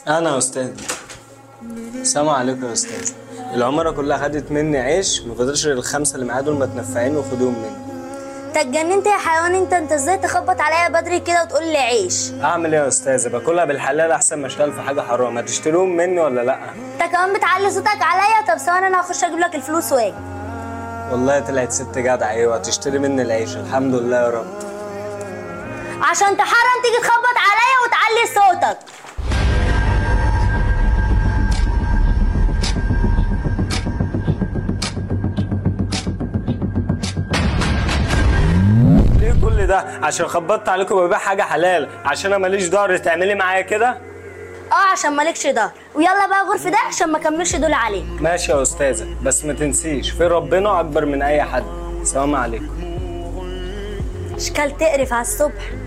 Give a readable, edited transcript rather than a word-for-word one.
انا يا استاذ. السلام عليكم يا استاذ. العماره كلها خدت مني عيش، ما فضلش غير الخمسه اللي معايا دول متنفعين وخدوهم مني. انت اتجننت يا حيوان، انت ازاي تخبط عليا بدري كده وتقول لي عيش؟ اعمل ايه يا استاذ؟ باكلها بالحلال احسن ما اشتغل في حاجه حرام. هتشتروهم مني ولا لا؟ انت كمان بتعلي صوتك عليا. طب ثواني انا هخش اجيب لك الفلوس واجي. والله طلعت ست جدعه. ايوه هتشتري مني العيش. الحمد لله يا رب. عشان تحرم تيجي تخبط عليا وتعلي صوتك. ليه كل ده؟ عشان خبطت عليكم ببيع حاجه حلال؟ عشان انا ماليش ظهر تعملي معايا كده؟ عشان مالكش ظهر. ويلا بقى غرف ده عشان ما اكملش دول عليك. ماشي يا استاذه، بس ما تنسيش في ربنا اكبر من اي حد. السلام عليكم. اشكال تقرف على الصبح.